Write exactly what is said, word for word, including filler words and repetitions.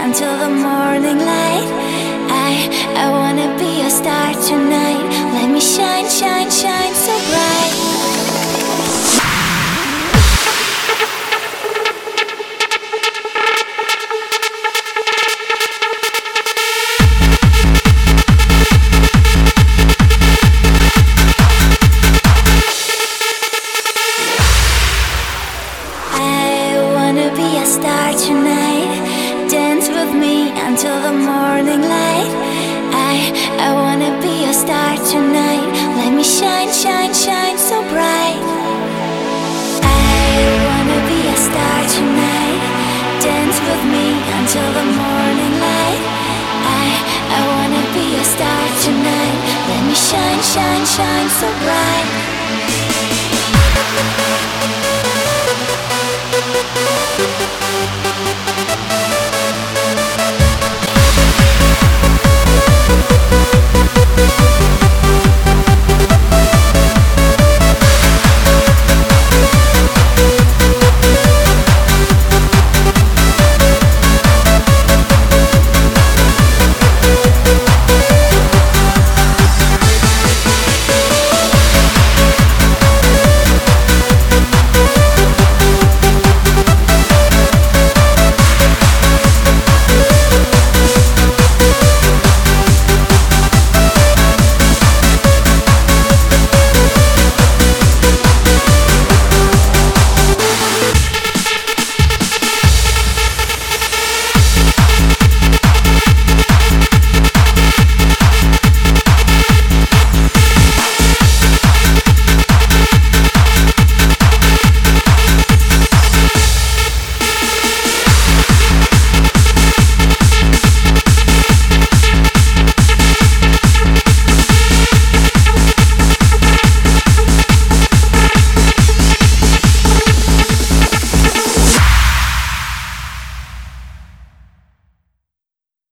until the morning light. I, I wanna be a star tonight. Let me shine, shine, shine so bright. Star tonight, dance with me until the morning light. I, I wanna be a star tonight. Let me shine, shine, shine so bright. I wanna be a star tonight, dance with me until the morning light. I, I wanna be a star tonight. Let me shine, shine, shine so bright.